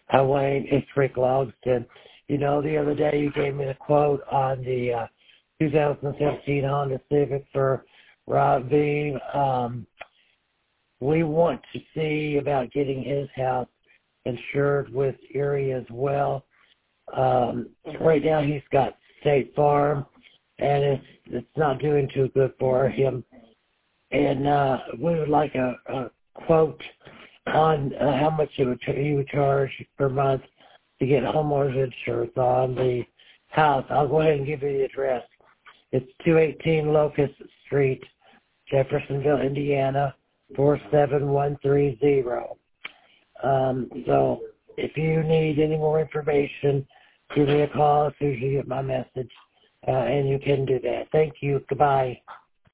Hi, Wayne. It's Rick Logston. You know, the other day you gave me the quote on the 2017 Honda Civic for Rob Beam. We want to see about getting his house insured with Erie as well. Right now he's got State Farm, and it's not doing too good for him. And we would like a quote on how much he would charge per month to get homeowners insurance on the house. I'll go ahead and give you the address. It's 218 Locust Street, Jeffersonville, Indiana, 47130. So if you need any more information, give me a call as soon as you get my message, and you can do that. Thank you. Goodbye.